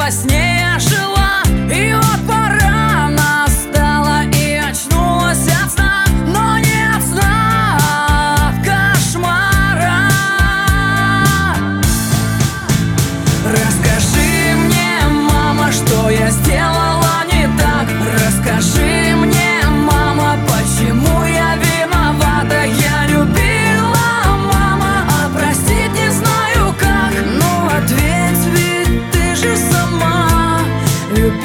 во сне я жила, и вот пора настала, и очнулась от сна, но не от сна, а от кошмара. Расскажи мне, мама, что я сделала не так. Расскажи мне, мама, почему я виновата. Я любила, мама, а простить не знаю как. Ну ответь, ведь ты же сама любила.